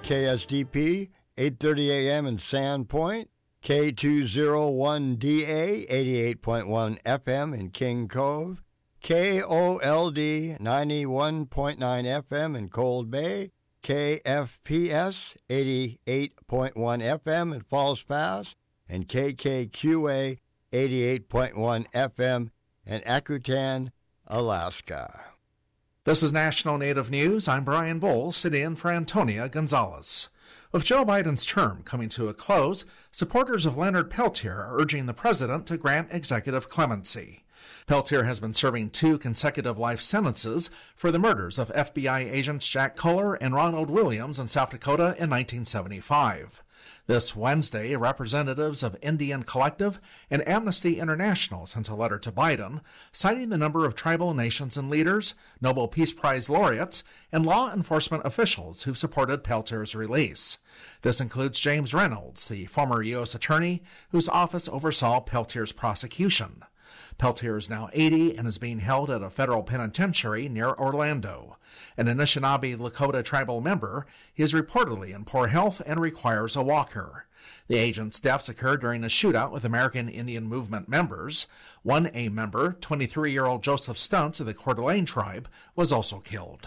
KSDP, 8:30 a.m. in Sandpoint, K201DA, 88.1 FM in King Cove, KOLD, 91.9 FM in Cold Bay, KFPS, 88.1 FM in Falls Pass, and KKQA, 88.1 FM in Akutan, Alaska. This is National Native News. I'm Brian Bowles, sitting in for Antonia Gonzalez. With Joe Biden's term coming to a close, supporters of Leonard Peltier are urging the president to grant executive clemency. Peltier has been serving 2 consecutive life sentences for the murders of FBI agents Jack Culler and Ronald Williams in South Dakota in 1975. This Wednesday, representatives of Indian Collective and Amnesty International sent a letter to Biden, citing the number of tribal nations and leaders, Nobel Peace Prize laureates, and law enforcement officials who supported Peltier's release. This includes James Reynolds, the former U.S. attorney whose office oversaw Peltier's prosecution. Peltier is now 80 and is being held at a federal penitentiary near Orlando. An Anishinaabe Lakota tribal member, he is reportedly in poor health and requires a walker. The agent's deaths occurred during a shootout with American Indian Movement members. One A member, 23-year-old Joseph Stuntz of the Coeur d'Alene tribe, was also killed.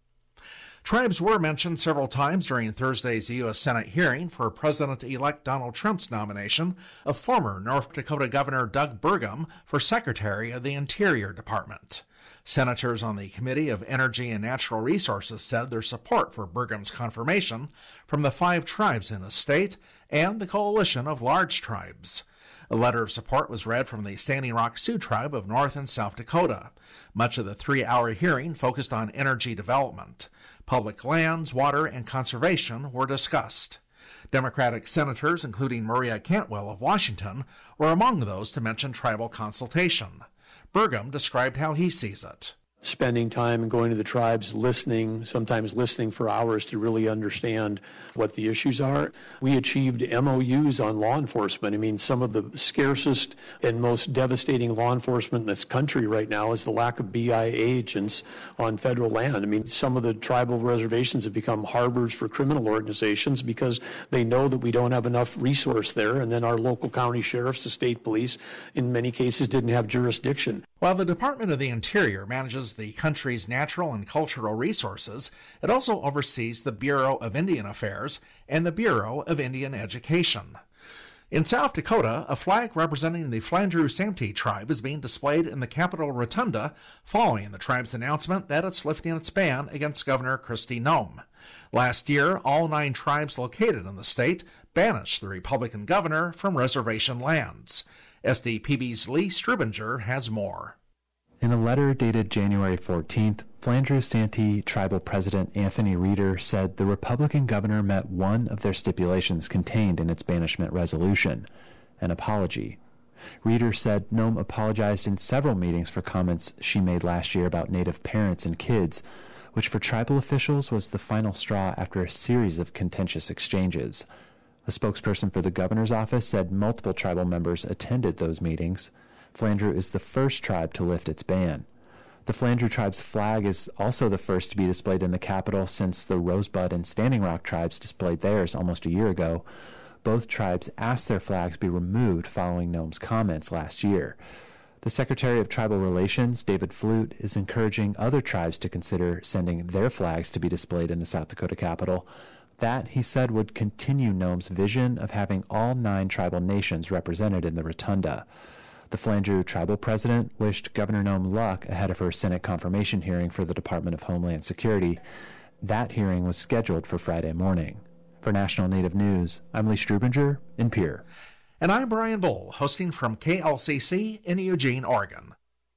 Tribes were mentioned several times during Thursday's U.S. Senate hearing for President-elect Donald Trump's nomination of former North Dakota Governor Doug Burgum for Secretary of the Interior Department. Senators on the Committee of Energy and Natural Resources said their support for Burgum's confirmation from the 5 tribes in his state and the coalition of large tribes. A letter of support was read from the Standing Rock Sioux Tribe of North and South Dakota. Much of the 3-hour hearing focused on energy development. Public lands, water, and conservation were discussed. Democratic senators, including Maria Cantwell of Washington, were among those to mention tribal consultation. Burgum described how he sees it. Spending time and going to the tribes, listening, sometimes listening for hours to really understand what the issues are. We achieved MOUs on law enforcement. I mean, some of the scarcest and most devastating law enforcement in this country right now is the lack of BIA agents on federal land. I mean, some of the tribal reservations have become harbors for criminal organizations because they know that we don't have enough resource there, and then our local county sheriffs, the state police, in many cases didn't have jurisdiction. While the Department of the Interior manages the country's natural and cultural resources, it also oversees the Bureau of Indian Affairs and the Bureau of Indian Education. In South Dakota, a flag representing the Flandreau Santee tribe is being displayed in the Capitol Rotunda following the tribe's announcement that it's lifting its ban against Governor Kristi Noem. Last year, all 9 tribes located in the state banished the Republican governor from reservation lands. SDPB's Lee Strubinger has more. In a letter dated January 14th, Flandreau Santee Tribal President Anthony Reeder said the Republican governor met one of their stipulations contained in its banishment resolution, an apology. Reeder said Noem apologized in several meetings for comments she made last year about Native parents and kids, which for tribal officials was the final straw after a series of contentious exchanges. A spokesperson for the governor's office said multiple tribal members attended those meetings. Flandreau is the first tribe to lift its ban. The Flandreau tribe's flag is also the first to be displayed in the Capitol since the Rosebud and Standing Rock tribes displayed theirs almost a year ago. Both tribes asked their flags be removed following Noem's comments last year. The Secretary of Tribal Relations, David Flute, is encouraging other tribes to consider sending their flags to be displayed in the South Dakota Capitol. That, he said, would continue Noem's vision of having all 9 tribal nations represented in the rotunda. The Flandreau tribal president wished Governor Noem luck ahead of her Senate confirmation hearing for the Department of Homeland Security. That hearing was scheduled for Friday morning. For National Native News, I'm Lee Strubinger in Pierre. And I'm Brian Bull, hosting from KLCC in Eugene, Oregon.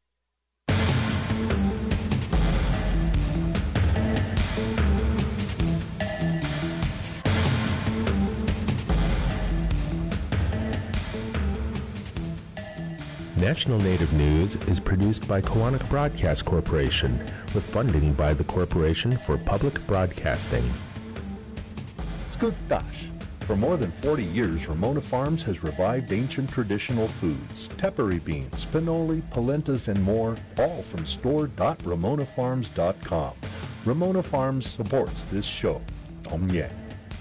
National Native News is produced by Koahnic Broadcast Corporation with funding by the Corporation for Public Broadcasting. Skuktash. For more than 40 years, Ramona Farms has revived ancient traditional foods, tepary beans, pinoli, polentas, and more, all from store.ramonafarms.com. Ramona Farms supports this show. Tom Yang.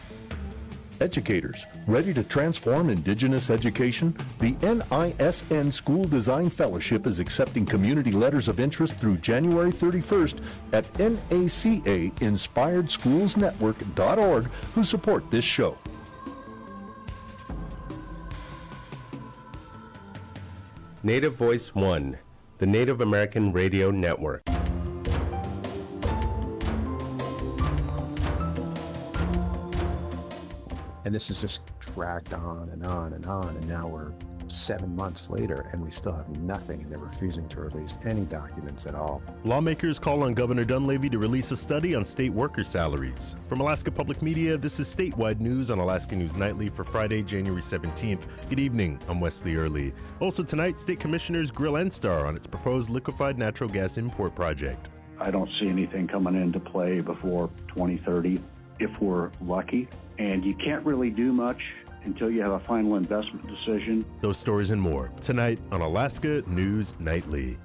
Educators, ready to transform Indigenous education? The NISN School Design Fellowship is accepting community letters of interest through January 31st at NACA-InspiredSchoolsNetwork.org who support this show. Native Voice One, the Native American Radio Network. And this has just dragged on and on and on, and now we're 7 months later and we still have nothing, and they're refusing to release any documents at all. Lawmakers call on Governor Dunleavy to release a study on state worker salaries. From Alaska Public Media, this is statewide news on Alaska News Nightly for Friday, January 17th. Good evening, I'm Wesley Early. Also tonight, State Commissioners grill NSTAR on its proposed liquefied natural gas import project. I don't see anything coming into play before 2030 if we're lucky. And you can't really do much until you have a final investment decision. Those stories and more tonight on Alaska News Nightly.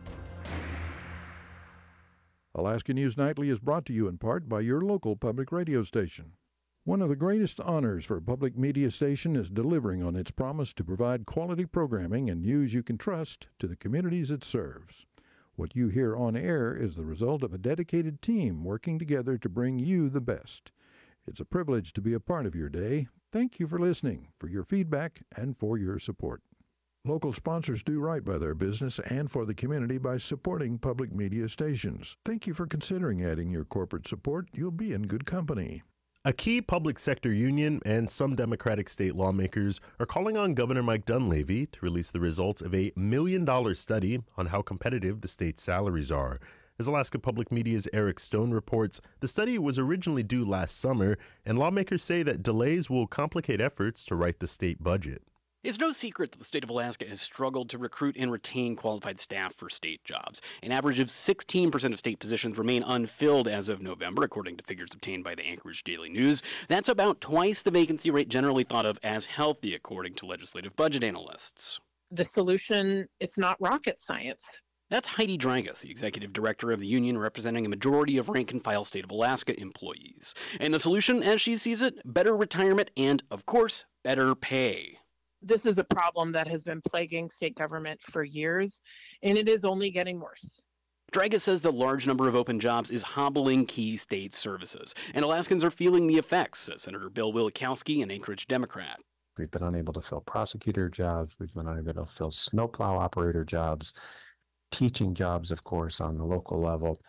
Alaska News Nightly is brought to you in part by your local public radio station. One of the greatest honors for a public media station is delivering on its promise to provide quality programming and news you can trust to the communities it serves. What you hear on air is the result of a dedicated team working together to bring you the best. It's a privilege to be a part of your day. Thank you for listening, for your feedback, and for your support. Local sponsors do right by their business and for the community by supporting public media stations. Thank you for considering adding your corporate support. You'll be in good company. A key public sector union and some Democratic state lawmakers are calling on Governor Mike Dunleavy to release the results of a $1 million study on how competitive the state's salaries are. As Alaska Public Media's Eric Stone reports, the study was originally due last summer, and lawmakers say that delays will complicate efforts to write the state budget. It's no secret that the state of Alaska has struggled to recruit and retain qualified staff for state jobs. An average of 16% of state positions remain unfilled as of November, according to figures obtained by the Anchorage Daily News. That's about twice the vacancy rate generally thought of as healthy, according to legislative budget analysts. The solution, it's not rocket science. That's Heidi Dragas, the executive director of the union representing a majority of rank-and-file state of Alaska employees. And the solution, as she sees it, better retirement and, of course, better pay. This is a problem that has been plaguing state government for years, and it is only getting worse. Dragas says the large number of open jobs is hobbling key state services, and Alaskans are feeling the effects, says Senator Bill Wielechowski, an Anchorage Democrat. We've been unable to fill prosecutor jobs. We've been unable to fill snowplow operator jobs. Teaching jobs, of course, on the local level,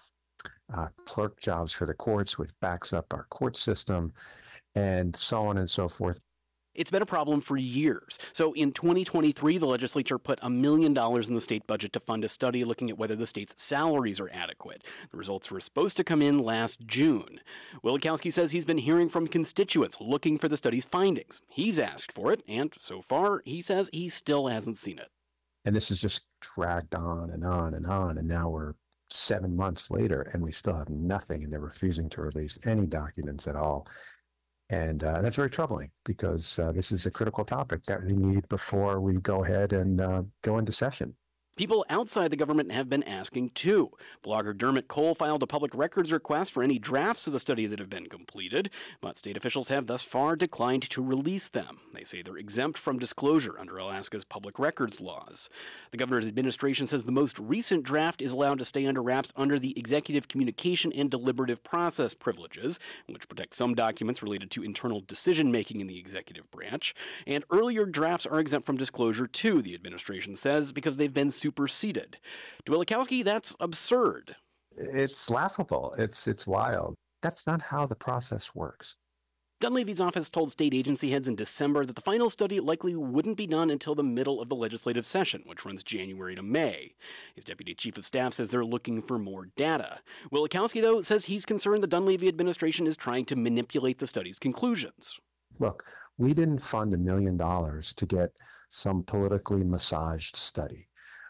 clerk jobs for the courts, which backs up our court system, and so on and so forth. It's been a problem for years. So in 2023, the legislature put $1 million in the state budget to fund a study looking at whether the state's salaries are adequate. The results were supposed to come in last June. Wielechowski says he's been hearing from constituents looking for the study's findings. He's asked for it, and so far, he says he still hasn't seen it. And this has just dragged on and on and on, and now we're 7 months later, and we still have nothing, and they're refusing to release any documents at all. And that's very troubling because this is a critical topic that we need before we go ahead and go into session. People outside the government have been asking, too. Blogger Dermot Cole filed a public records request for any drafts of the study that have been completed, but state officials have thus far declined to release them. They say they're exempt from disclosure under Alaska's public records laws. The governor's administration says the most recent draft is allowed to stay under wraps under the executive communication and deliberative process privileges, which protect some documents related to internal decision-making in the executive branch. And earlier drafts are exempt from disclosure, too, the administration says, because they've been superseded. To Wielechowski, that's absurd. It's laughable. It's wild. That's not how the process works. Dunleavy's office told state agency heads in December that the final study likely wouldn't be done until the middle of the legislative session, which runs January to May. His deputy chief of staff says they're looking for more data. Wielechowski, though, says he's concerned the Dunleavy administration is trying to manipulate the study's conclusions. Look, we didn't fund $1 million to get some politically massaged study.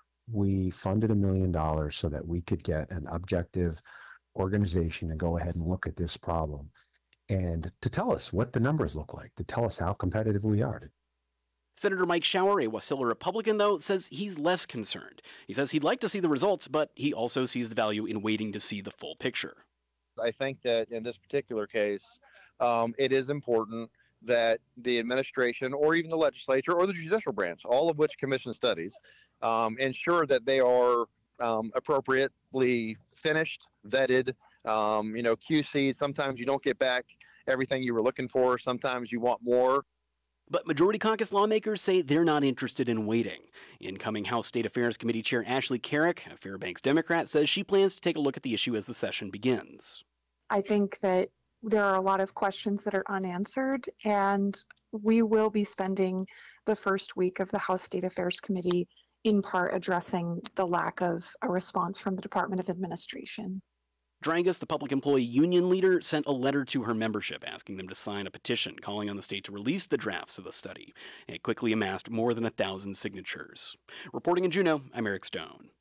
We funded $1 million so that we could get an objective organization to go ahead and look at this problem and to tell us what the numbers look like, to tell us how competitive we are. Senator Mike Shower, a Wasilla Republican, though, says he's less concerned. He says he'd like to see the results, but he also sees the value in waiting to see the full picture. I think that in this particular case, it is important that the administration or even the legislature or the judicial branch, all of which commission studies, ensure that they are appropriately finished, vetted, QC. Sometimes you don't get back everything you were looking for. Sometimes you want more. But Majority Caucus lawmakers say they're not interested in waiting. Incoming House State Affairs Committee Chair Ashley Carrick, a Fairbanks Democrat, says she plans to take a look at the issue as the session begins. I think that there are a lot of questions that are unanswered, and we will be spending the first week of the House State Affairs Committee in part addressing the lack of a response from the Department of Administration. Drangus, the public employee union leader, sent a letter to her membership asking them to sign a petition calling on the state to release the drafts of the study. It quickly amassed more than 1,000 signatures. Reporting in Juneau, I'm Eric Stone.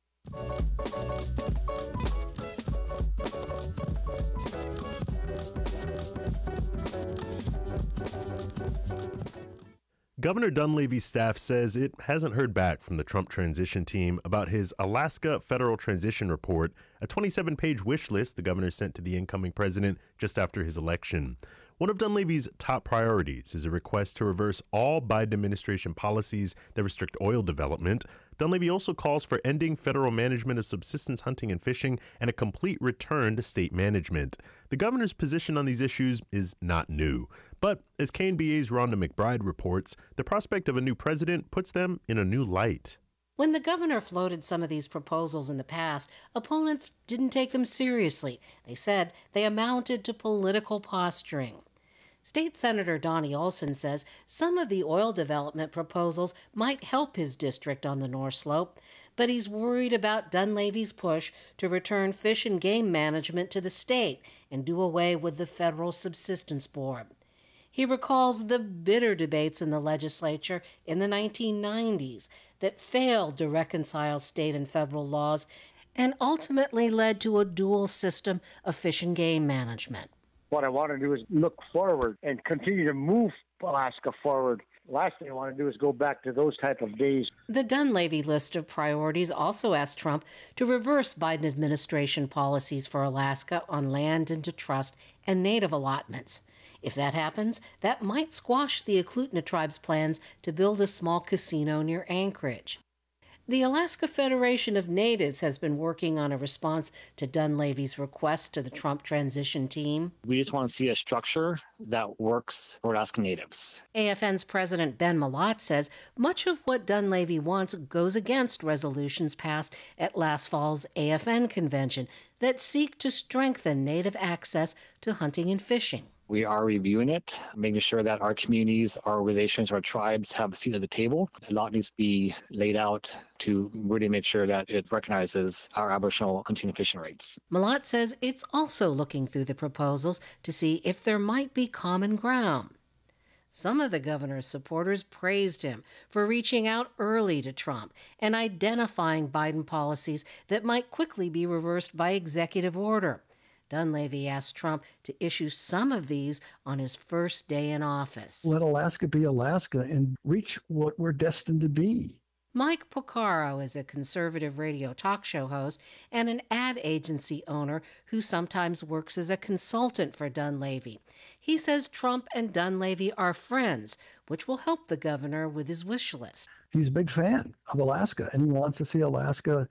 Governor Dunleavy's staff says it hasn't heard back from the Trump transition team about his Alaska Federal Transition Report, a 27-page wish list the governor sent to the incoming president just after his election. One of Dunleavy's top priorities is a request to reverse all Biden administration policies that restrict oil development. Dunleavy also calls for ending federal management of subsistence hunting and fishing and a complete return to state management. The governor's position on these issues is not new. But as KNBA's Rhonda McBride reports, the prospect of a new president puts them in a new light. When the governor floated some of these proposals in the past, opponents didn't take them seriously. They said they amounted to political posturing. State Senator Donnie Olson says some of the oil development proposals might help his district on the North Slope, but he's worried about Dunleavy's push to return fish and game management to the state and do away with the federal subsistence board. He recalls the bitter debates in the legislature in the 1990s that failed to reconcile state and federal laws and ultimately led to a dual system of fish and game management. What I want to do is look forward and continue to move Alaska forward. Last thing I want to do is go back to those type of days. The Dunleavy list of priorities also asked Trump to reverse Biden administration policies for Alaska on land into trust and native allotments. If that happens, that might squash the Eklutna tribe's plans to build a small casino near Anchorage. The Alaska Federation of Natives has been working on a response to Dunleavy's request to the Trump transition team. We just want to see a structure that works for Alaska Natives. AFN's President Ben Malott says much of what Dunleavy wants goes against resolutions passed at last fall's AFN convention that seek to strengthen Native access to hunting and fishing. We are reviewing it, making sure that our communities, our organizations, our tribes have a seat at the table. A lot needs to be laid out to really make sure that it recognizes our Aboriginal hunting and fishing rights. Malott says it's also looking through the proposals to see if there might be common ground. Some of the governor's supporters praised him for reaching out early to Trump and identifying Biden policies that might quickly be reversed by executive order. Dunleavy asked Trump to issue some of these on his first day in office. Let Alaska be Alaska and reach what we're destined to be. Mike Porcaro is a conservative radio talk show host and an ad agency owner who sometimes works as a consultant for Dunleavy. He says Trump and Dunleavy are friends, which will help the governor with his wish list. He's a big fan of Alaska, and he wants to see Alaska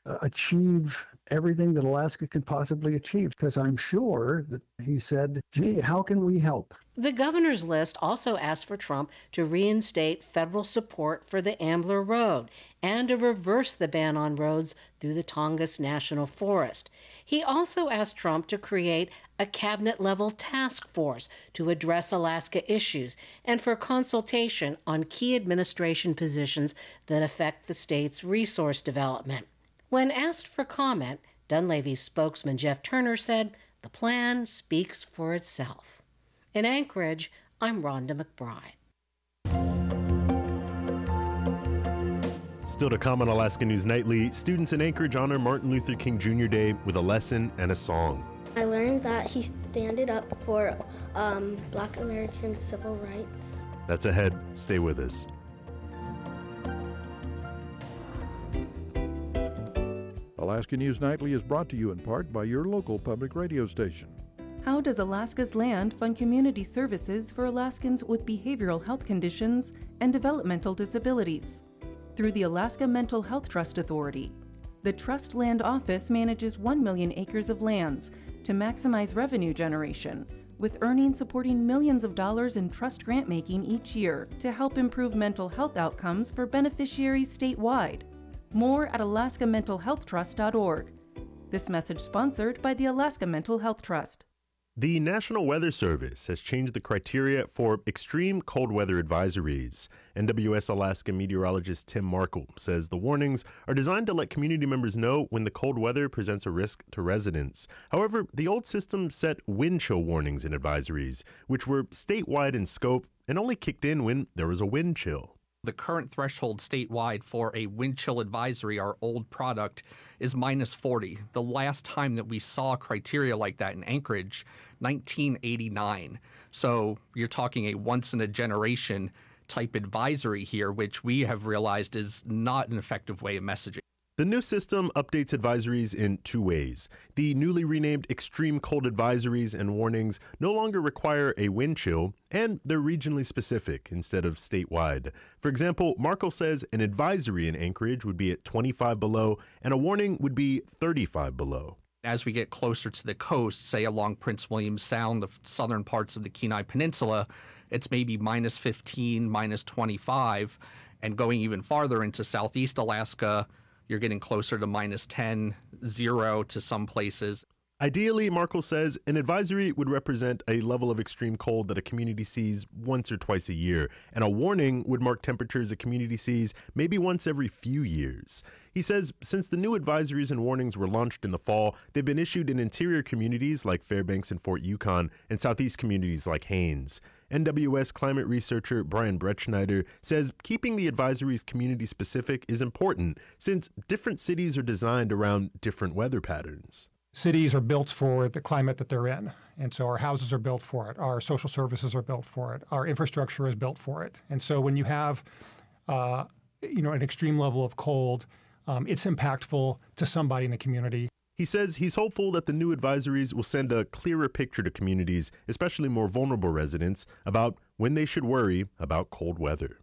achieve everything that Alaska can possibly achieve, because I'm sure that he said, gee, how can we help? The governor's list also asked for Trump to reinstate federal support for the Ambler Road and to reverse the ban on roads through the Tongass National Forest. He also asked Trump to create a cabinet-level task force to address Alaska issues and for consultation on key administration positions that affect the state's resource development. When asked for comment, Dunleavy's spokesman Jeff Turner said, the plan speaks for itself. In Anchorage, I'm Rhonda McBride. Still to come on Alaska News Nightly, students in Anchorage honor Martin Luther King Jr. Day with a lesson and a song. I learned that he standed up for Black American civil rights. That's ahead. Stay with us. Alaska News Nightly is brought to you in part by your local public radio station. How does Alaska's land fund community services for Alaskans with behavioral health conditions and developmental disabilities? Through the Alaska Mental Health Trust Authority. The Trust Land Office manages 1 million acres of lands to maximize revenue generation, with earnings supporting millions of dollars in trust grant making each year to help improve mental health outcomes for beneficiaries statewide. More at alaskamentalhealthtrust.org. This message sponsored by the Alaska Mental Health Trust. The National Weather Service has changed the criteria for extreme cold weather advisories. NWS Alaska meteorologist Tim Markle says the warnings are designed to let community members know when the cold weather presents a risk to residents. However, the old system set wind chill warnings and advisories, which were statewide in scope and only kicked in when there was a wind chill. The current threshold statewide for a wind chill advisory, our old product, is minus 40. The last time that we saw criteria like that in Anchorage, 1989. So you're talking a once-in-a-generation type advisory here, which we have realized is not an effective way of messaging. The new system updates advisories in two ways. The newly renamed extreme cold advisories and warnings no longer require a wind chill, and they're regionally specific instead of statewide. For example, Markle says an advisory in Anchorage would be at 25 below, and a warning would be 35 below. As we get closer to the coast, say along Prince William Sound, the southern parts of the Kenai Peninsula, it's maybe minus 15, minus 25, and going even farther into southeast Alaska, you're getting closer to minus 10, 0 to some places. Ideally, Markle says, an advisory would represent a level of extreme cold that a community sees once or twice a year, and a warning would mark temperatures a community sees maybe once every few years. He says since the new advisories and warnings were launched in the fall, they've been issued in interior communities like Fairbanks and Fort Yukon and southeast communities like Haines. NWS climate researcher Brian Bretschneider says keeping the advisories community-specific is important since different cities are designed around different weather patterns. Cities are built for the climate that they're in, and so our houses are built for it. Our social services are built for it. Our infrastructure is built for it. And so when you have an extreme level of cold, it's impactful to somebody in the community. He says he's hopeful that the new advisories will send a clearer picture to communities, especially more vulnerable residents, about when they should worry about cold weather.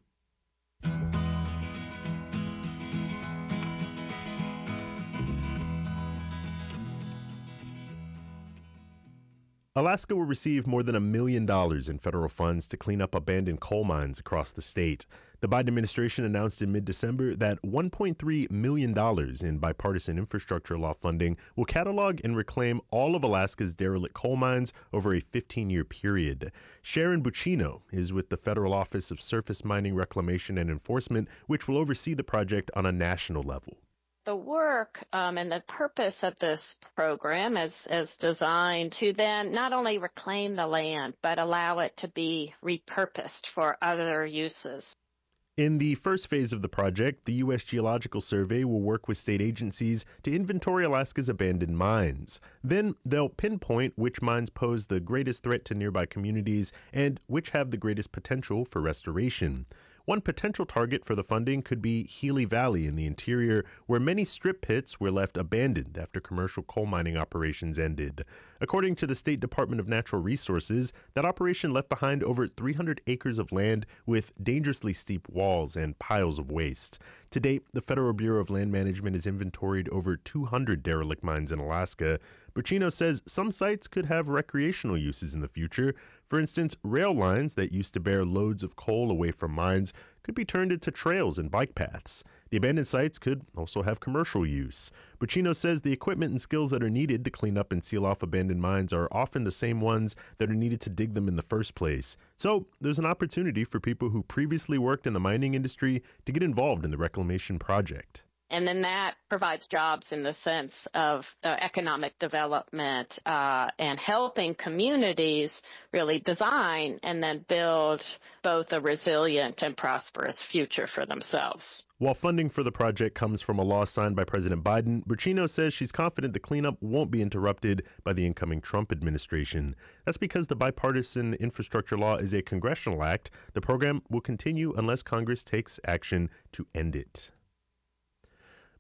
Alaska will receive more than $1 million in federal funds to clean up abandoned coal mines across the state. The Biden administration announced in mid-December that $1.3 million in bipartisan infrastructure law funding will catalog and reclaim all of Alaska's derelict coal mines over a 15-year period. Sharon Buccino is with the Federal Office of Surface Mining Reclamation and Enforcement, which will oversee the project on a national level. The work and the purpose of this program is designed to then not only reclaim the land, but allow it to be repurposed for other uses. In the first phase of the project, the U.S. Geological Survey will work with state agencies to inventory Alaska's abandoned mines. Then they'll pinpoint which mines pose the greatest threat to nearby communities and which have the greatest potential for restoration. One potential target for the funding could be Healy Valley in the interior, where many strip pits were left abandoned after commercial coal mining operations ended. According to the State Department of Natural Resources, that operation left behind over 300 acres of land with dangerously steep walls and piles of waste. To date, the Federal Bureau of Land Management has inventoried over 200 derelict mines in Alaska. Buccino says some sites could have recreational uses in the future. For instance, rail lines that used to bear loads of coal away from mines could be turned into trails and bike paths. The abandoned sites could also have commercial use. Buccino says the equipment and skills that are needed to clean up and seal off abandoned mines are often the same ones that are needed to dig them in the first place. So there's an opportunity for people who previously worked in the mining industry to get involved in the reclamation project. And then that provides jobs in the sense of economic development and helping communities really design and then build both a resilient and prosperous future for themselves. While funding for the project comes from a law signed by President Biden, Buccino says she's confident the cleanup won't be interrupted by the incoming Trump administration. That's because the bipartisan infrastructure law is a congressional act. The program will continue unless Congress takes action to end it.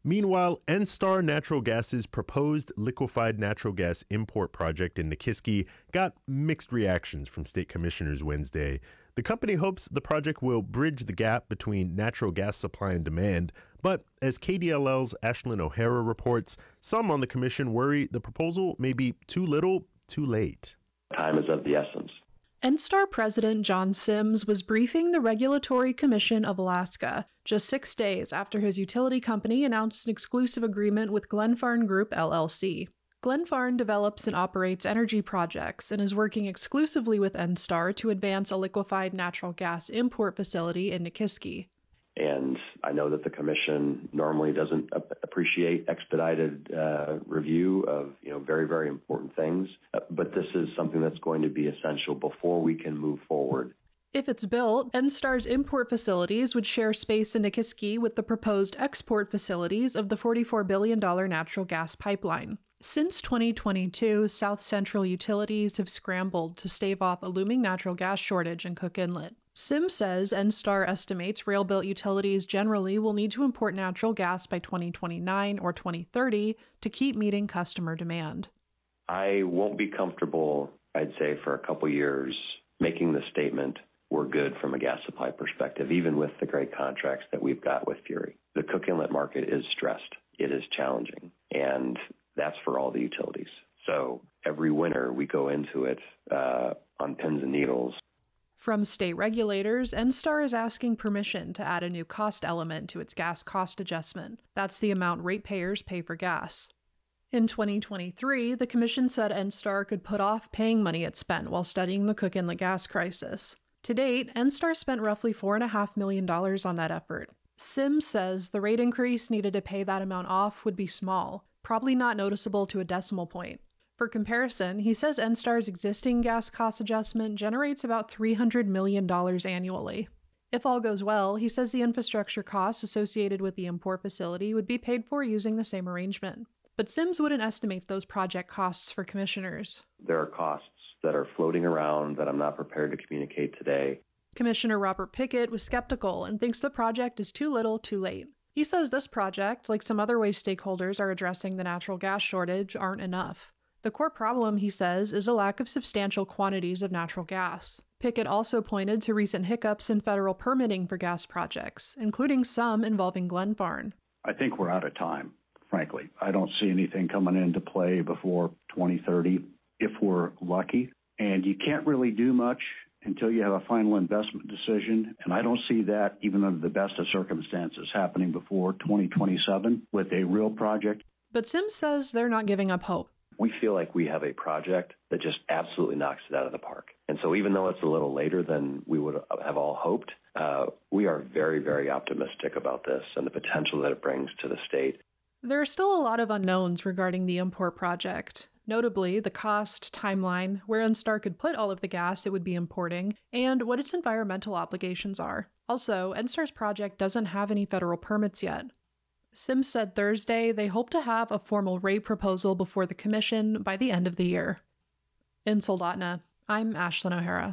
Meanwhile, NSTAR Natural Gas's proposed liquefied natural gas import project in Nikiski got mixed reactions from state commissioners Wednesday. The company hopes the project will bridge the gap between natural gas supply and demand, but as KDLL's Ashlyn O'Hara reports, some on the commission worry the proposal may be too little, too late. Time is of the essence. NSTAR President John Sims was briefing the Regulatory Commission of Alaska just 6 days after his utility company announced an exclusive agreement with Glenfarne Group, LLC. Glenfarne develops and operates energy projects and is working exclusively with NSTAR to advance a liquefied natural gas import facility in Nikiski. And I know that the commission normally doesn't appreciate expedited review of very, very important things, but this is something that's going to be essential before we can move forward. If it's built, NSTAR's import facilities would share space in Nikiski with the proposed export facilities of the $44 billion natural gas pipeline. Since 2022, South Central utilities have scrambled to stave off a looming natural gas shortage in Cook Inlet. Sims says NSTAR estimates rail-built utilities generally will need to import natural gas by 2029 or 2030 to keep meeting customer demand. I won't be comfortable, I'd say, for a couple years making the statement we're good from a gas supply perspective, even with the great contracts that we've got with Fury. The Cook Inlet market is stressed. It is challenging, and that's for all the utilities. So every winter we go into it on pins and needles. From state regulators, NSTAR is asking permission to add a new cost element to its gas cost adjustment. That's the amount ratepayers pay for gas. In 2023, the commission said NSTAR could put off paying money it spent while studying the Cook Inlet gas crisis. To date, NSTAR spent roughly $4.5 million on that effort. Sims says the rate increase needed to pay that amount off would be small, probably not noticeable to a decimal point. For comparison, he says NSTAR's existing gas cost adjustment generates about $300 million annually. If all goes well, he says the infrastructure costs associated with the import facility would be paid for using the same arrangement. But Sims wouldn't estimate those project costs for commissioners. There are costs that are floating around that I'm not prepared to communicate today. Commissioner Robert Pickett was skeptical and thinks the project is too little, too late. He says this project, like some other ways stakeholders are addressing the natural gas shortage, aren't enough. The core problem, he says, is a lack of substantial quantities of natural gas. Pickett also pointed to recent hiccups in federal permitting for gas projects, including some involving Glenfarne. I think we're out of time, frankly. I don't see anything coming into play before 2030 if we're lucky. And you can't really do much until you have a final investment decision. And I don't see that, even under the best of circumstances, happening before 2027 with a real project. But Sims says they're not giving up hope. We feel like we have a project that just absolutely knocks it out of the park. And so even though it's a little later than we would have all hoped, we are very, very optimistic about this and the potential that it brings to the state. There are still a lot of unknowns regarding the import project, notably the cost, timeline, where NSTAR could put all of the gas it would be importing, and what its environmental obligations are. Also, NSTAR's project doesn't have any federal permits yet. Sims said Thursday they hope to have a formal rate proposal before the commission by the end of the year. In Soldotna, I'm Ashlyn O'Hara.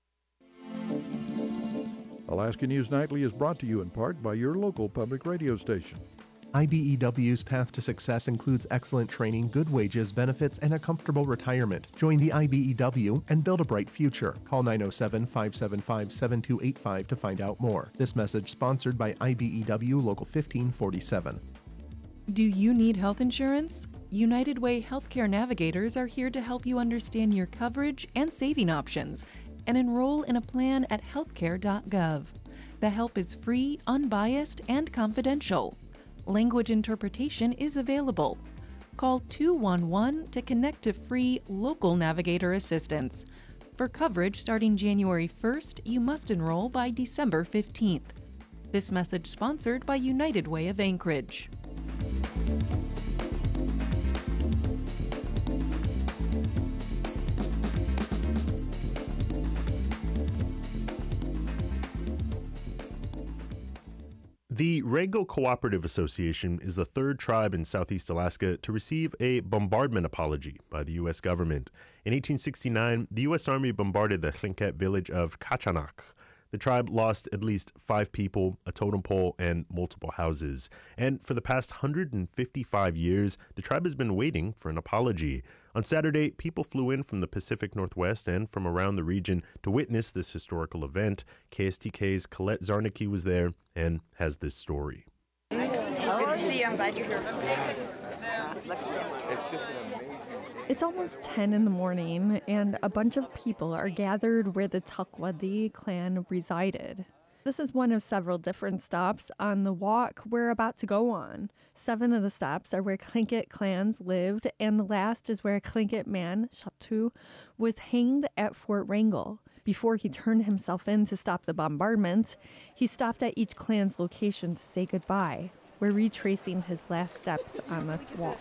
Alaska News Nightly is brought to you in part by your local public radio station. IBEW's path to success includes excellent training, good wages, benefits, and a comfortable retirement. Join the IBEW and build a bright future. Call 907-575-7285 to find out more. This message sponsored by IBEW Local 1547. Do you need health insurance? United Way Healthcare Navigators are here to help you understand your coverage and saving options and enroll in a plan at healthcare.gov. The help is free, unbiased, and confidential. Language interpretation is available. Call 211 to connect to free local navigator assistance. For coverage starting January 1st, you must enroll by December 15th. This message sponsored by United Way of Anchorage. The Rego Cooperative Association is the third tribe in southeast Alaska to receive a bombardment apology by the U.S. government. In 1869, the U.S. Army bombarded the Tlingit village of Kachanak. The tribe lost at least 5 people, a totem pole, and multiple houses. And for the past 155 years, the tribe has been waiting for an apology. On Saturday, people flew in from the Pacific Northwest and from around the region to witness this historical event. KSTK's Colette Zarnicki was there and has this story. Good to see you. I'm glad you're here. It's almost 10 in the morning, and a bunch of people are gathered where the Tukwadi clan resided. This is one of several different stops on the walk we're about to go on. 7 of the stops are where Tlingit clans lived, and the last is where a Tlingit man, Shatu, was hanged at Fort Wrangell. Before he turned himself in to stop the bombardment, he stopped at each clan's location to say goodbye. We're retracing his last steps on this walk.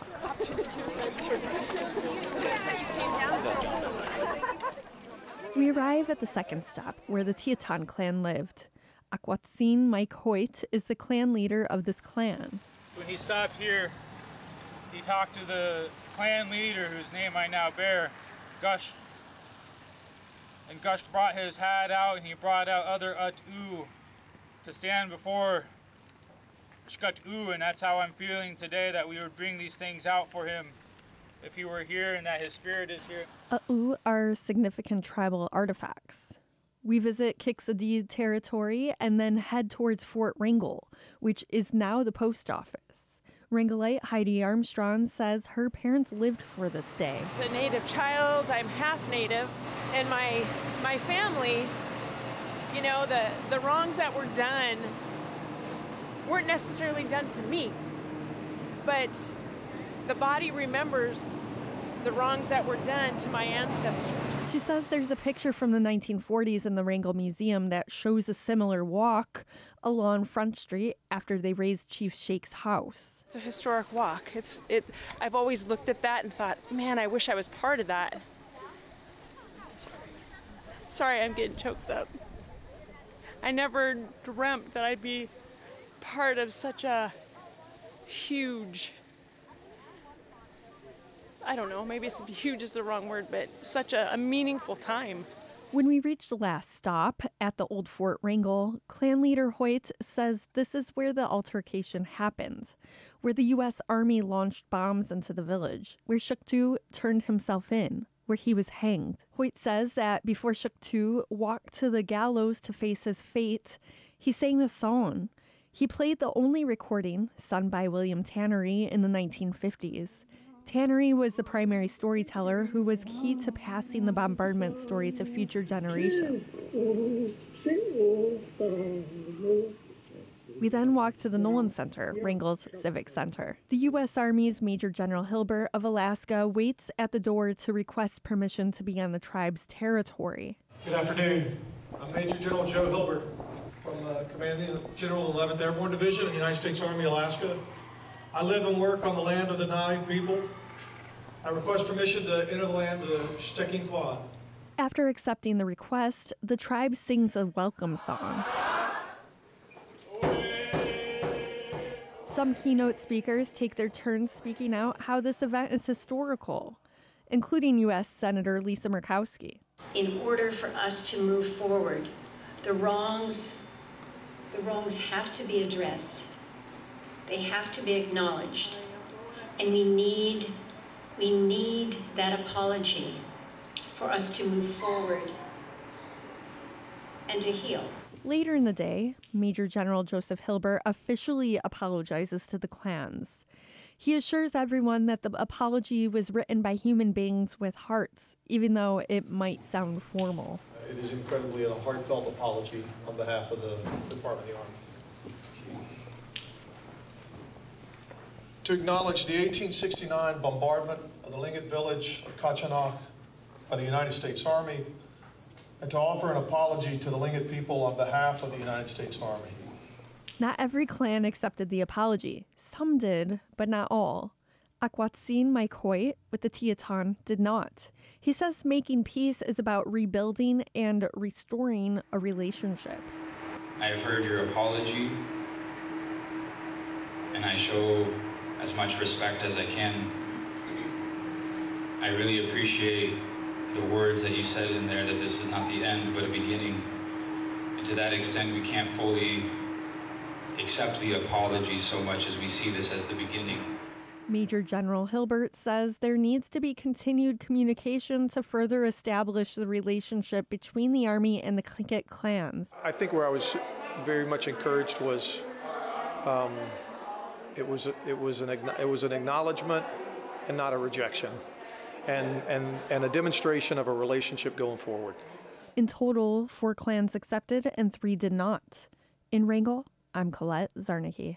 We arrive at the second stop, where the Tieton clan lived. Akwatsin Mike Hoyt is the clan leader of this clan. When he stopped here, he talked to the clan leader, whose name I now bear, Gush. And Gush brought his hat out, and he brought out other Ut'u to stand before Shkut'u, and that's how I'm feeling today, that we would bring these things out for him if he were here and that his spirit is here. Ut'u are significant tribal artifacts. We visit Kiksadee territory and then head towards Fort Wrangell, which is now the post office. Wrangellite Heidi Armstrong says her parents lived for this day. As a Native child, I'm half Native, and my family, you know, the wrongs that were done weren't necessarily done to me, but the body remembers the wrongs that were done to my ancestors. She says there's a picture from the 1940s in the Wrangell Museum that shows a similar walk along Front Street after they razed Chief Shake's house. It's a historic walk. I've always looked at that and thought, man, I wish I was part of that. Sorry, I'm getting choked up. I never dreamt that I'd be part of such a huge, I don't know, maybe it's huge is the wrong word, but such a meaningful time. When we reach the last stop at the old Fort Wrangell, clan leader Hoyt says this is where the altercation happened, where the U.S. Army launched bombs into the village, where Shuktu turned himself in, where he was hanged. Hoyt says that before Shuktu walked to the gallows to face his fate, he sang a song. He played the only recording, sung by William Tannery in the 1950s. Tannery was the primary storyteller who was key to passing the bombardment story to future generations. We then walked to the Nolan Center, Wrangell's Civic Center. The U.S. Army's Major General Hilbert of Alaska waits at the door to request permission to be on the tribe's territory. Good afternoon. I'm Major General Joe Hilbert from Commanding General 11th Airborne Division of the United States Army, Alaska. I live and work on the land of the Navi people. I request permission to enter the land of the Shtekin Quad. After accepting the request, the tribe sings a welcome song. Some keynote speakers take their turns speaking out how this event is historical, including U.S. Senator Lisa Murkowski. In order for us to move forward, the wrongs have to be addressed. They have to be acknowledged. And we need that apology for us to move forward and to heal. Later in the day, Major General Joseph Hilbert officially apologizes to the clans. He assures everyone that the apology was written by human beings with hearts, even though it might sound formal. It is incredibly a heartfelt apology on behalf of the Department of the Army. To acknowledge the 1869 bombardment of the Tlingit village of Kachanok by the United States Army, and to offer an apology to the Tlingit people on behalf of the United States Army. Not every clan accepted the apology. Some did, but not all. Akwatsin Mike Hoyt with the Tieton did not. He says making peace is about rebuilding and restoring a relationship. I've heard your apology, and I show as much respect as I can. I really appreciate the words that you said in there, that this is not the end, but a beginning. It to that extent, we can't fully accept the apology so much as we see this as the beginning. Major General Hilbert says there needs to be continued communication to further establish the relationship between the Army and the Tlingit clans. I think where I was very much encouraged was it was an acknowledgement and not a rejection, and a demonstration of a relationship going forward. In total, 4 clans accepted and 3 did not. In Wrangell, I'm Colette Zarnicki.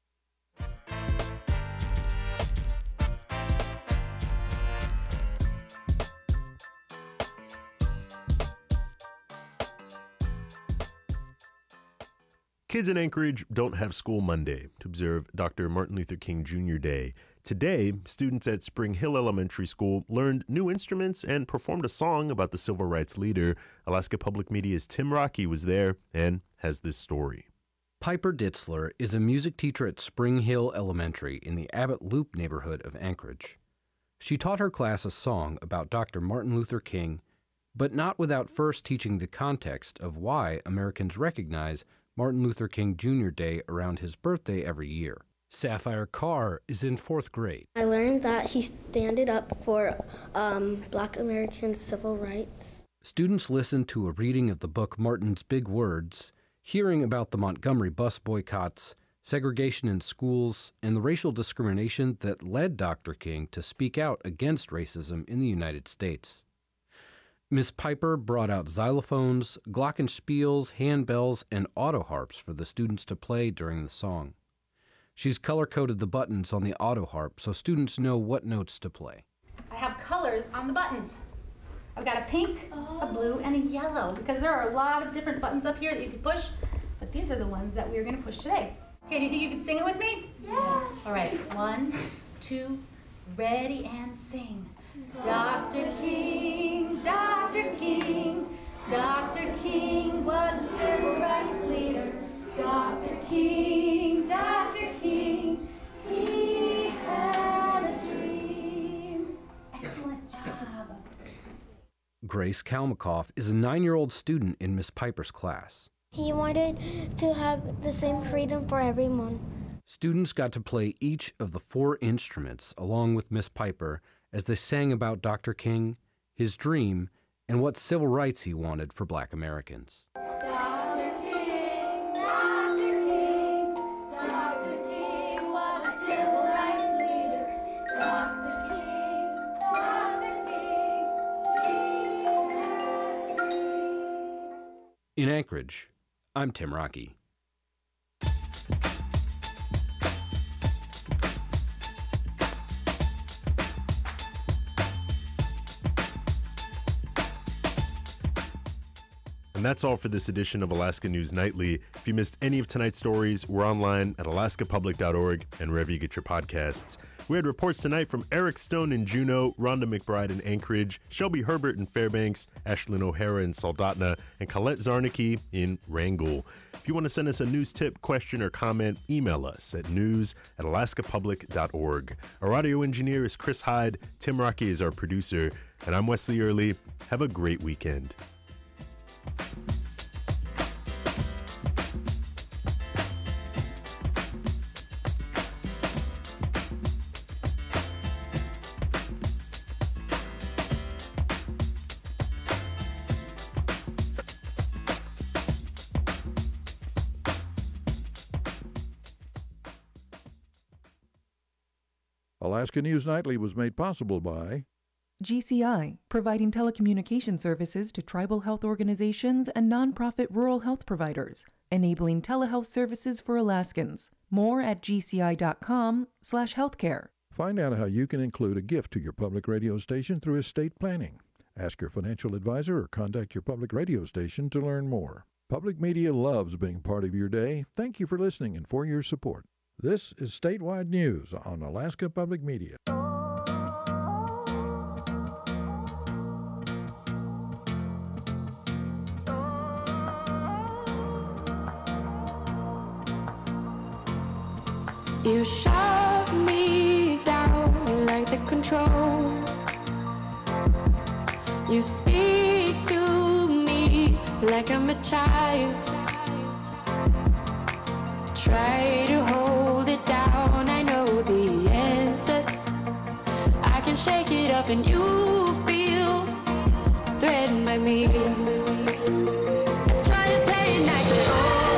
Kids in Anchorage don't have school Monday to observe Dr. Martin Luther King Jr. Day. Today, students at Spring Hill Elementary School learned new instruments and performed a song about the civil rights leader. Alaska Public Media's Tim Rocky was there and has this story. Piper Ditzler is a music teacher at Spring Hill Elementary in the Abbott Loop neighborhood of Anchorage. She taught her class a song about Dr. Martin Luther King, but not without first teaching the context of why Americans recognize Martin Luther King Jr. Day around his birthday every year. Sapphire Carr is in 4th grade. I learned that he standed up for Black American civil rights. Students listened to a reading of the book Martin's Big Words, hearing about the Montgomery bus boycotts, segregation in schools, and the racial discrimination that led Dr. King to speak out against racism in the United States. Miss Piper brought out xylophones, glockenspiels, handbells, and auto harps for the students to play during the song. She's color-coded the buttons on the auto harp so students know what notes to play. I have colors on the buttons. I've got a pink, a blue, and a yellow, because there are a lot of different buttons up here that you can push, but these are the ones that we're going to push today. Okay, do you think you can sing it with me? Yeah. All right, 1, 2, ready and sing. Dr. King, Dr. King, Dr. King was a civil rights leader. Dr. King, Dr. King, he had a dream. Excellent job. Grace Kalmakoff is a 9-year-old student in Miss Piper's class. He wanted to have the same freedom for everyone. Students got to play each of the 4 instruments along with Miss Piper as they sang about Dr. King, his dream, and what civil rights he wanted for Black Americans. Dr. King, Dr. King, Dr. King was a civil rights leader. Dr. King, Dr. King, he had a dream. In Anchorage, I'm Tim Rocky. And that's all for this edition of Alaska News Nightly. If you missed any of tonight's stories, we're online at alaskapublic.org and wherever you get your podcasts. We had reports tonight from Eric Stone in Juneau, Rhonda McBride in Anchorage, Shelby Herbert in Fairbanks, Ashlyn O'Hara in Soldotna, and Colette Zarnicki in Wrangell. If you want to send us a news tip, question, or comment, email us at news@alaskapublic.org. Our audio engineer is Chris Hyde, Tim Rocky is our producer, and I'm Wesley Early. Have a great weekend. Alaska News Nightly was made possible by GCI, providing telecommunication services to tribal health organizations and nonprofit rural health providers, enabling telehealth services for Alaskans. More at gci.com/healthcare. Find out how you can include a gift to your public radio station through estate planning. Ask your financial advisor or contact your public radio station to learn more. Public media loves being part of your day. Thank you for listening and for your support. This is Statewide News on Alaska Public Media. You shut me down, you like the control. You speak to me like like I'm a child. Try to hold it down, I know the answer. I can shake it off and you feel threatened by me. Try to play it nice, but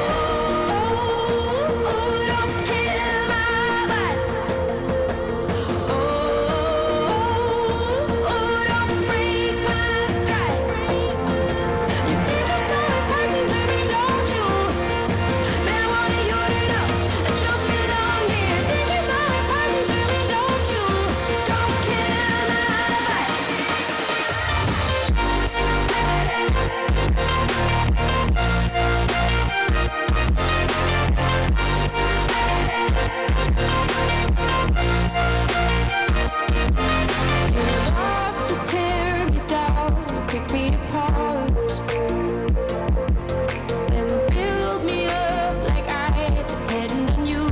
don't kill my vibe. Don't break my stride. You think you're so important to me, don't you? But I want you to know that you don't belong here. Think you're so important to me, don't you? Don't kill my vibe. You love to tear me down, you pick me apart, then build me up like I depend on you.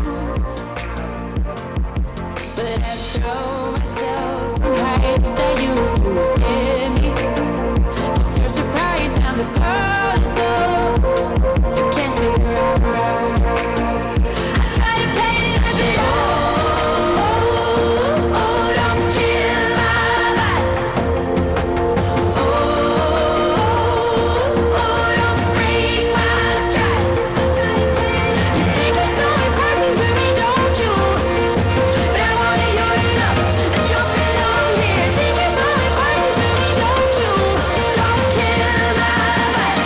But I throw myself from heights that used to scare me. 'Cause you're surprised I'm the puzzle you can't figure out. I try to play it like it don't kill my vibe. Don't break my stride. You think you're so important to me, don't you? But I wanted you to know that you don't belong here. Think you're so important to me, don't you? Don't kill my vibe.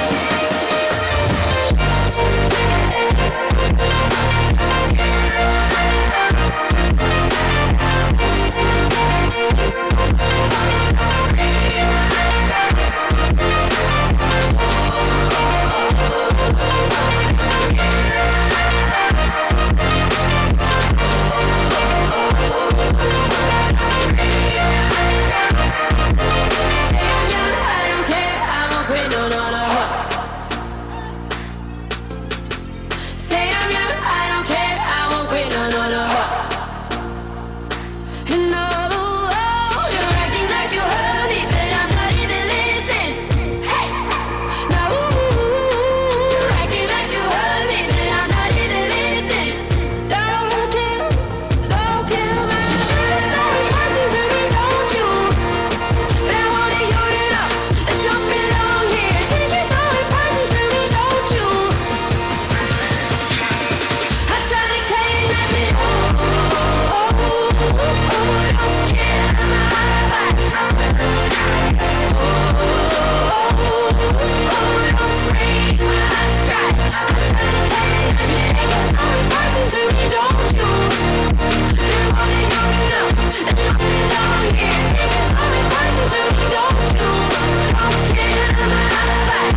I don't care, I won't quit, no, no, no. Say I'm young, I don't care, I won't quit, no, no, no. And you're acting like you heard me, but I'm not even listening. Hey, now you're acting like you heard me, but I'm not even listening. Don't kill my. You're so important to me, don't you? But I wanted you to know that you don't belong here. Think you're so important to me, don't you? I try to play it nice, but don't kill my vibe. Don't break my stride. I try to play it nice, you think you're so important to me, don't you? But I wanted you to know that you don't belong here. Think you're so important to me, don't you? Don't kill my vibe.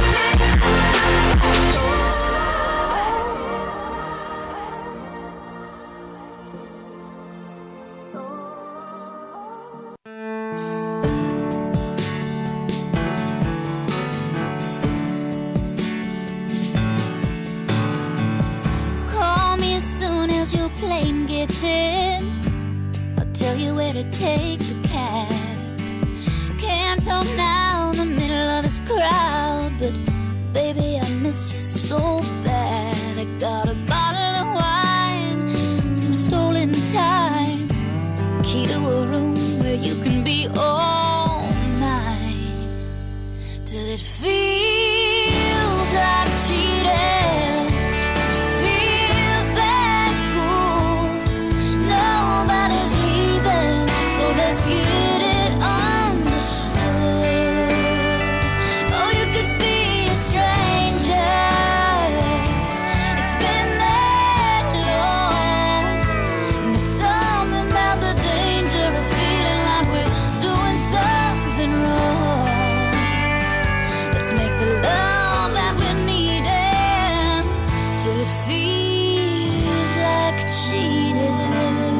Call me as soon as your plane gets in. I'll tell you where to take the cab. Can't talk now in the middle of this crowd, but baby, I miss you so bad. I got a bottle of wine, some stolen time, key to a room where you can be all night, till it feels like cheating. It feels that good. Nobody's leaving, so let's get it understood. Oh, you could be a stranger. It's been that long. There's something about the danger of feeling like we're doing something wrong. Let's make the love that we're needing till it feels like cheating.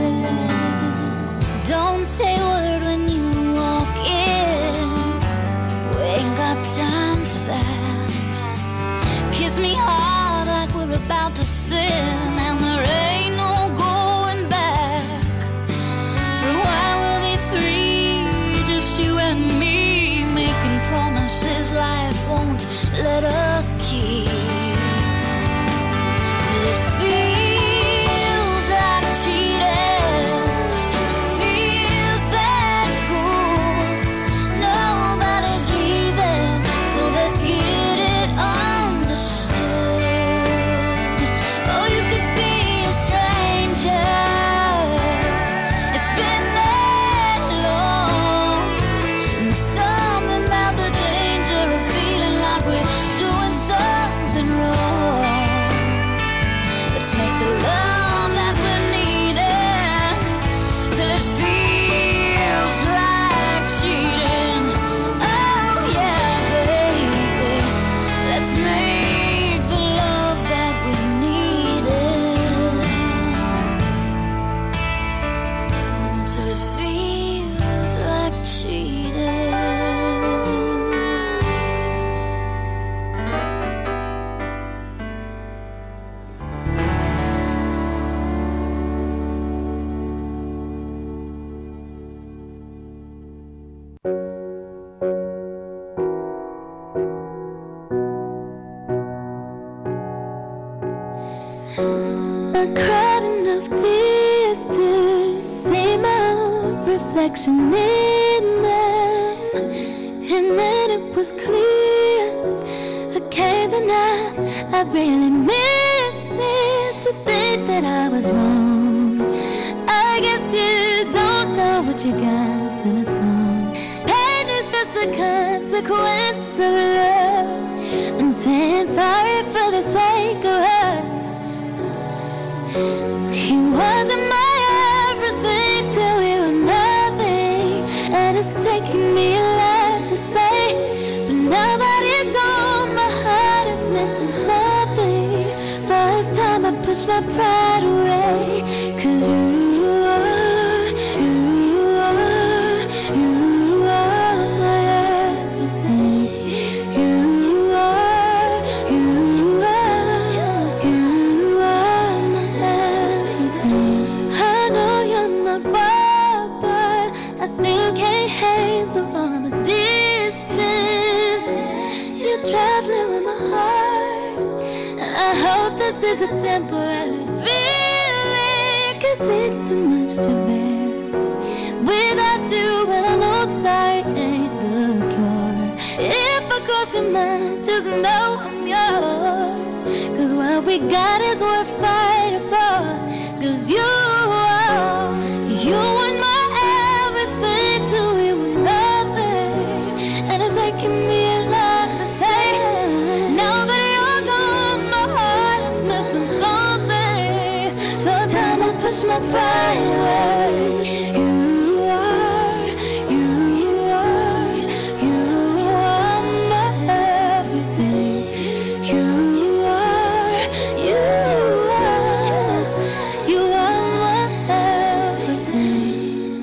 Don't say a word when you walk in. We ain't got time for that. Kiss me hard like we're about to sin, and there ain't no going back. For a while we'll be free, just you and me, making promises life won't let us keep. I cried enough tears to see my own reflection in them, and then it was clear. I can't deny I really miss it. To think that I was wrong, I guess you don't know what you got till it's gone. Pain is just a consequence of love. I'm saying sorry for the sake of us. He wasn't my everything till we were nothing, and it's taken me a lot to say, but now that he's gone, my heart is missing something. So it's time I push my pride away, 'cause you are my everything. You are my everything. I know you're not far, but I still can't handle all the distance. You're traveling with my heart, and I hope this is a temporary feeling, 'cause it's too much to bear without you, and I know sorry ain't the cure. If I cross your mind, just know I'm yours, 'cause what we got is worth fighting for. 'Cause you were my everything till we were nothing, and it's taking me a lot to say. Now that you're gone, my heart is missing something. So time I push my pride away. You are my everything. You are my everything.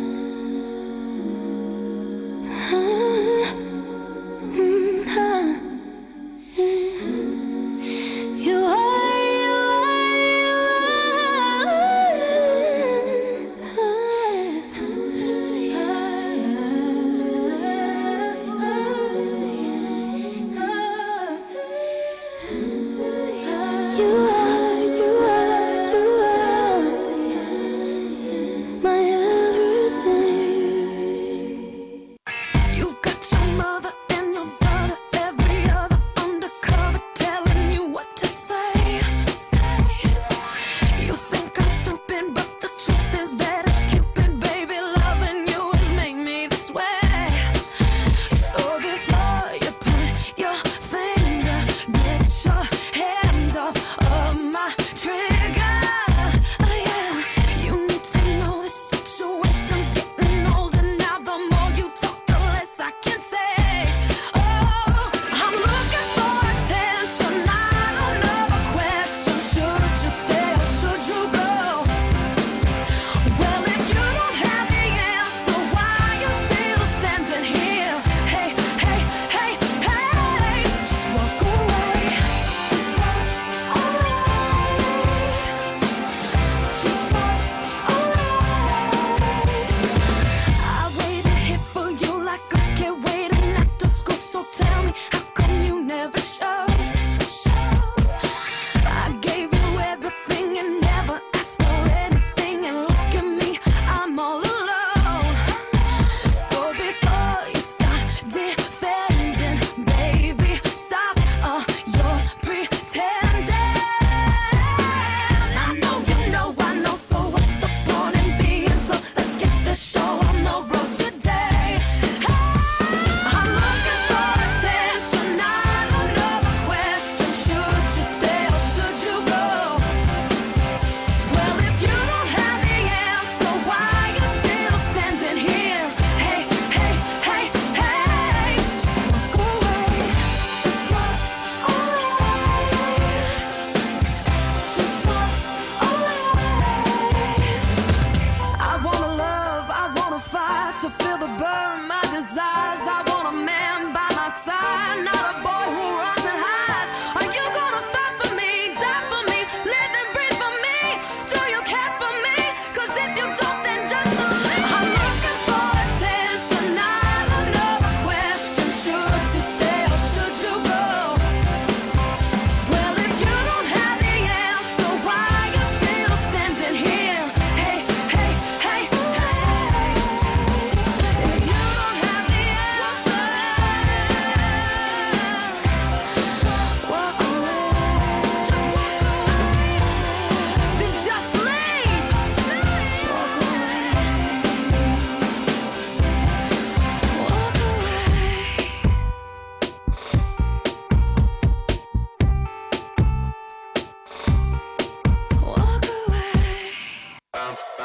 You've got your mother and your brother, every other undercover, telling you what to say. You think I'm stupid, but the truth is that it's Cupid, baby. Loving you has made me this way. So before you point your finger, get your hands off of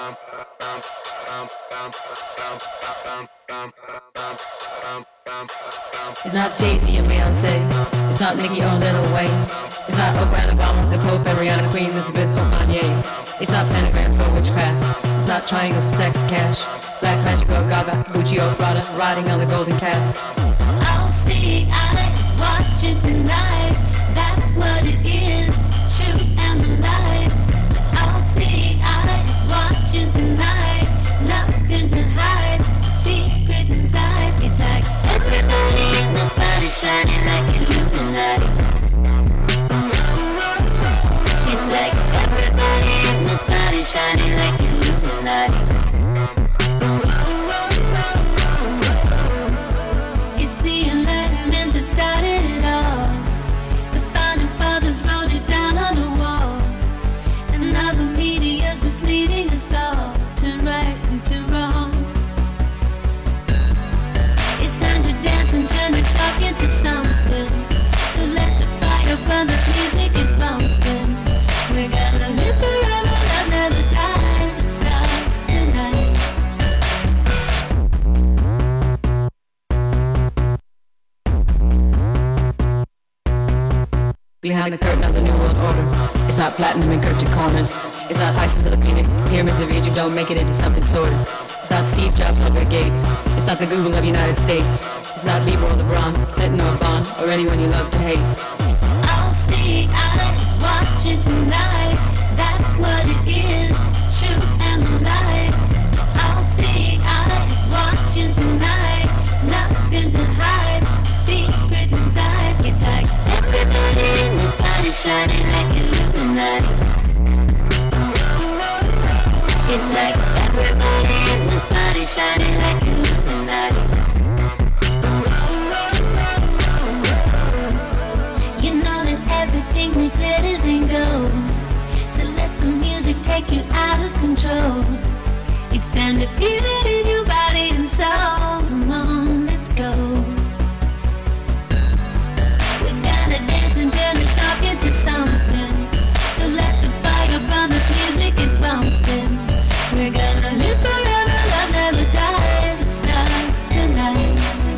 It's not Jay-Z and Beyonce. It's not Nicki or Lil Wayne. It's not Oprah and Obama, the Pope, and Rihanna, Queen Elizabeth, or Kanye. It's not pentagrams or witchcraft. It's not triangles, stacks of cash. Black Magic or Gaga, Gucci or Prada, riding on the golden cat. I'll see eyes watching tonight. That's what it is, truth and the light. I'll see eyes watching tonight. Nothing to hide, secrets inside. It's like everybody in this body shining like Illuminati. It's like everybody in this body shining like Illuminati. It's the enlightenment that started it all. The founding fathers wrote it down on the wall. And now the media's misleading us all. Turn right and turn wrong. It's time to dance and turn this talk into something. So let the fire burn, this music is bumping. We're gonna live forever, love never dies. It starts tonight. Behind the curtain of the New World Order. It's not platinum and cryptic corners. It's not Isis or the Phoenix. Pyramids of Egypt don't make it into something sordid. It's not Steve Jobs or Bill Gates. It's not the Google of the United States. It's not Bieber or LeBron, Clinton or Bond, or anyone you love to hate. I'll see eyes watching tonight. That's what it is, truth and the light. I'll see eyes watching tonight. Nothing to hide, secrets inside. It's like everybody in this body shining like Illuminati. It's like everybody in this body shining like Illuminati. You know that everything that glitters ain't gold. So let the music take you out of control. It's time to feel it in your body and soul. Come on, let's go. We gotta dance and turn the talk into something. So let the fire burn, this music is bumping. We're gonna live forever, love never dies. It starts tonight.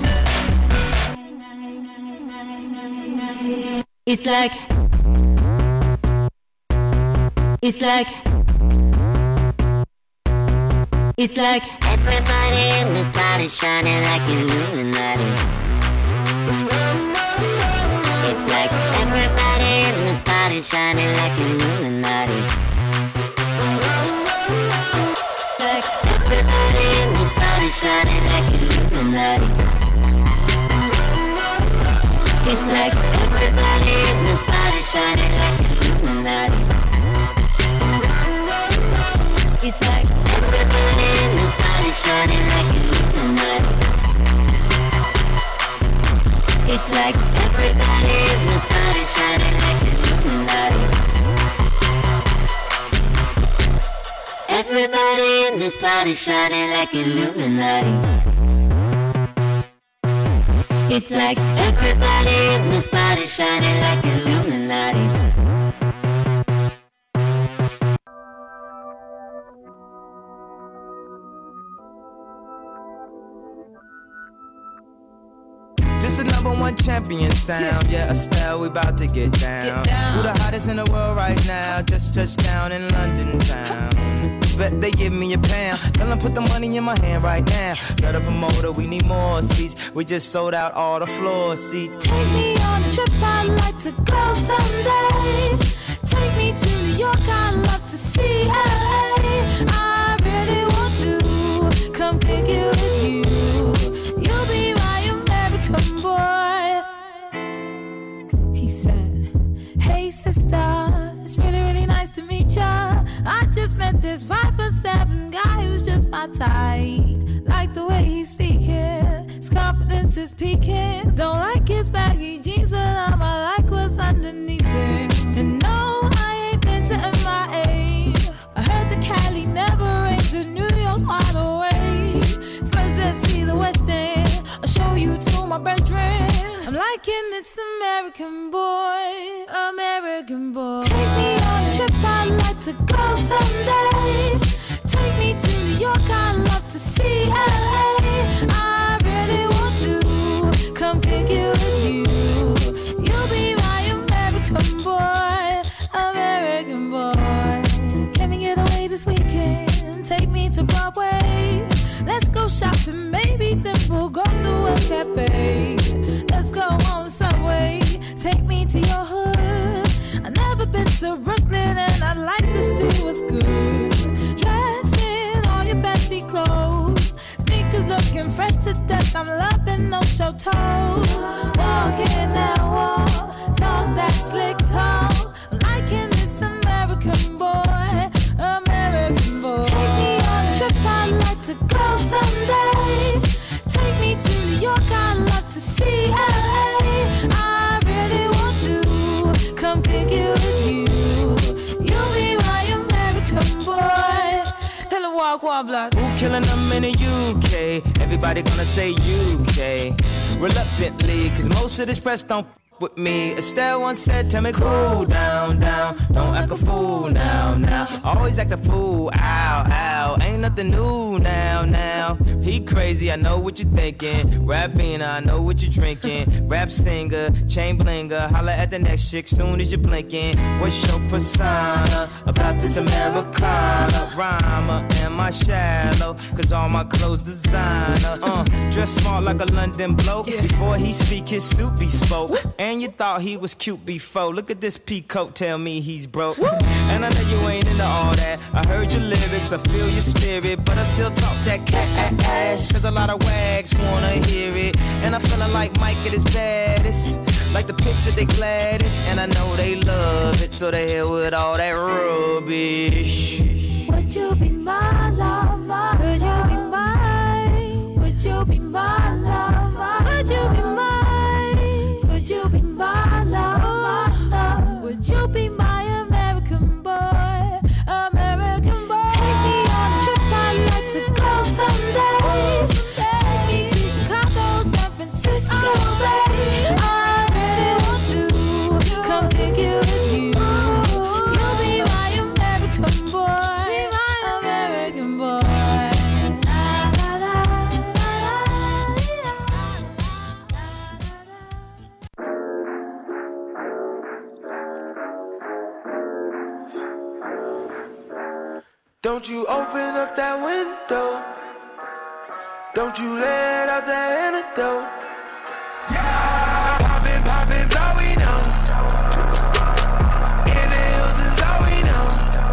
It's like everybody in this body shining like Illuminati. It's like everybody in this body shining like Illuminati. Like everybody in this body shining like Illuminati. It's like everybody in this body shining like Illuminati. It's like everybody in this body shining like Illuminati. It's like everybody in this body shining like Illuminati. Everybody in this body shining like Illuminati. It's like everybody in this body shining like Illuminati. This is #1 champion sound. Yeah, Estelle, we about to get down. Who the hottest in the world right now? Just touched down in London town. Bet they give me a pound. Tell them put the money in my hand right now. Set up a motor, we need more seats. We just sold out all the floor seats. Take me on a trip, I'd like to go someday. Take me to New York, I'd love to see LA. I really want to come pick you with you. You'll be my American boy. He said, hey sister, it's really, really nice to meet ya. I just met this 5'7" guy who's just my type. Like the way he's speaking, his confidence is peaking. Don't like his baggy jeans, but I like what's underneath it. And no, I ain't been to MIA. I heard the Cali never rains, and New York's wide awake. First let's see the West End, I'll show you to my bedroom. I'm liking this American boy, American boy. Take me on a trip, I'd like to go someday. Take me to Broadway. Let's go shopping, maybe then we'll go to a cafe. Let's go on the subway, take me to your hood. I've never been to Brooklyn and I'd like to see what's good. Dressed in all your fancy clothes, sneakers looking fresh to death. I'm loving no show toes. Walking that wall, talk that slick talk. I'm liking this American boy, American boy. Take me on a trip, I'd like to go someday. Take me to New York, I'd love to see LA. I really want to come pick you with you. You'll be my American boy. Tell him walk, block. Who killing them in the UK? Everybody gonna say UK. Reluctantly, cause most of this press don't with me. Estelle once said, tell me cool down, down. Don't act a fool now, now. Always act a fool, ow, ow. Ain't nothing new now, now. He crazy, I know what you're thinking. Rapping, I know what you're drinking. Rap singer, chain blinger. Holla at the next chick soon as you're blinking. What's your persona about this Americana? Rhymer, am I shallow? Cause all my clothes designer. Dress smart like a London bloke. Before he speak, his suit be spoke. And you thought he was cute before. Look at this peacoat, tell me he's broke. And I know you ain't into all that. I heard your lyrics, I feel your spirit, but I still talk that cat ass. Cause a lot of wags wanna hear it. And I'm feeling like Mike at his baddest. Like the pics of the Gladys. And I know they love it, so they hell with all that rubbish. Would you be my lover? Could you be mine? Would you be my lover? Would you be mine? Could you be my lover? Would you be my American boy? American boy. Take me on a trip, I'd like to go someday. Take me to Chicago, San Francisco, babe. I really want to come pick you with you. You'll be my American boy, my American boy. Don't you open up that window. Don't you let out that antidote. Yeah. Poppin', poppin', all we know. In the hills is all we know.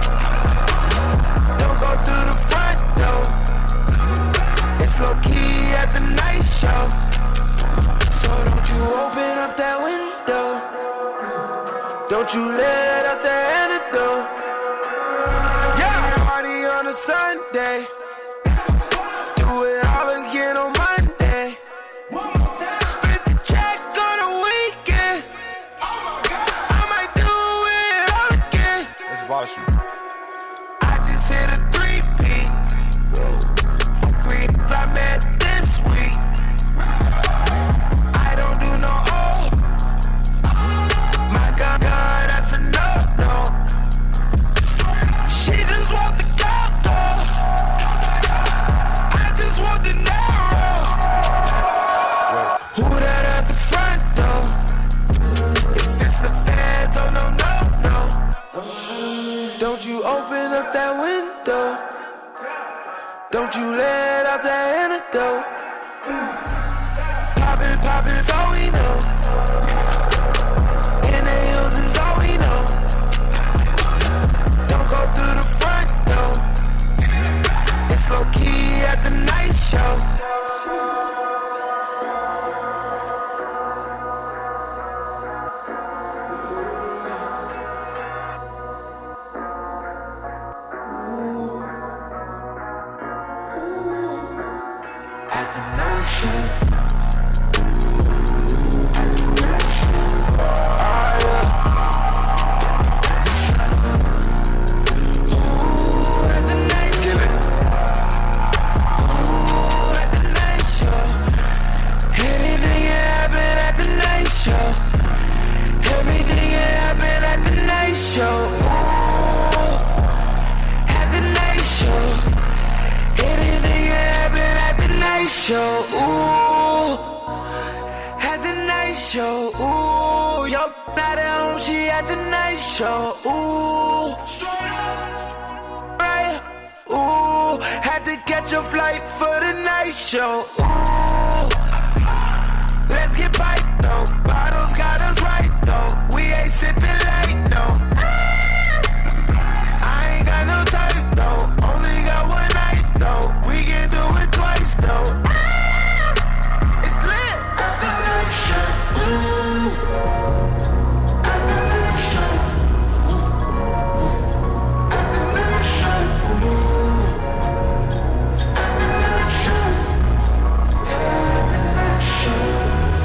Don't go through the front door. It's low key at the night show. So don't you open up that window. Don't you let out that antidote. On a Sunday, do it all again on Monday. Split the check on a weekend. I might do it all again. Let's watch you. I just hit a 3-peat. 3 I met this week. I don't do no my God, that's a no. She just walked the I just want the narrow. Who that at the front door? If it's the feds, oh no, no, no. Don't you open up that window. Don't you let out that antidote. Poppin', poppin's all we know. In the hills is all we know. Don't go through the front door. It's low key at the night show. At the night show. Everything happened at the night show. At the night show. Anything happened at the night show. At the night show. Yo, not at home, she at the night show. Right. catch a flight for the night show. Ooh. Let's get bite though. Bottles got us right though. We ain't sipping light though. I ain't got no time though. Only got one night though. We can do it twice though. It's lit at the night show. Ooh. At the night show. At the night show. Ooh. At the night show. Yeah, at the night show.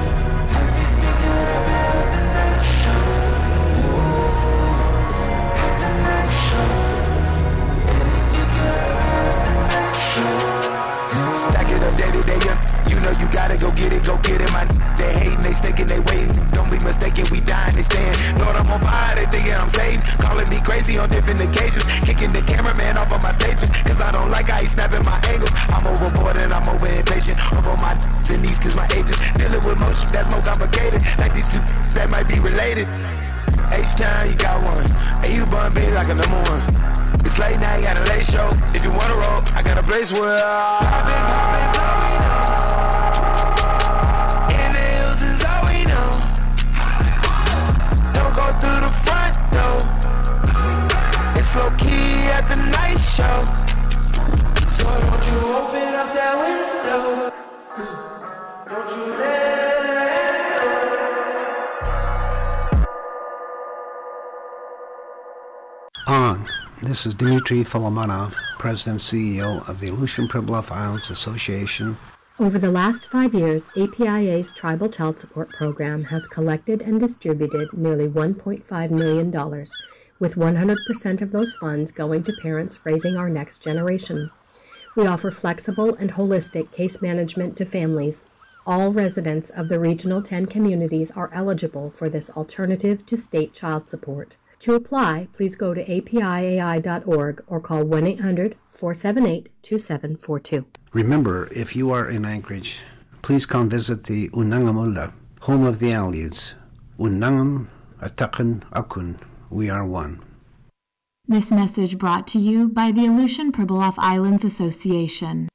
Stack it up day to day, you know you gotta go get it, my they hating, they sticking, they waiting, don't be mistaken, we dying, they staying, Lord I'm on fire, they thinking I'm saved, calling me crazy on different occasions, kicking the cameraman off of my stages, cause I don't like how he snapping my angles, I'm overboard and I'm over impatient, over my and these cause my agents, dealing with motion that's more complicated, like these two that might be related, H-Town you got one, and you bun me like a number one. It's late now, you got a late show. If you wanna roll, I got a place where poppin', blowing up. In the hills is all we know. Don't go through the front door. It's low key at the night show. So don't you open up that window. Don't you let On. This is Dmitry Folomonov, President and CEO of the Aleutian Pribilof Islands Association. Over the last 5 years, APIA's Tribal Child Support Program has collected and distributed nearly $1.5 million, with 100% of those funds going to parents raising our next generation. We offer flexible and holistic case management to families. All residents of the Regional 10 communities are eligible for this alternative to state child support. To apply, please go to apiai.org or call 1-800-478-2742. Remember, if you are in Anchorage, please come visit the Unangamula, home of the Aleutians. Unangam, Atakan, Akun, we are one. This message brought to you by the Aleutian Pribilof Islands Association.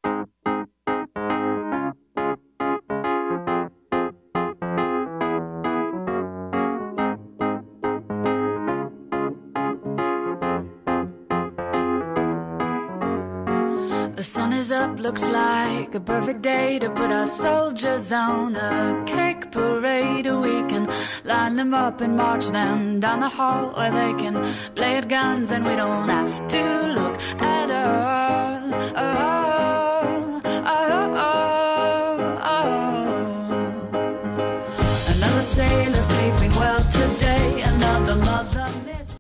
The sun is up, looks like a perfect day to put our soldiers on a cake parade. We can line them up and march them down the hall where they can play at guns and we don't have to look at her. Another sailor sleeping well today.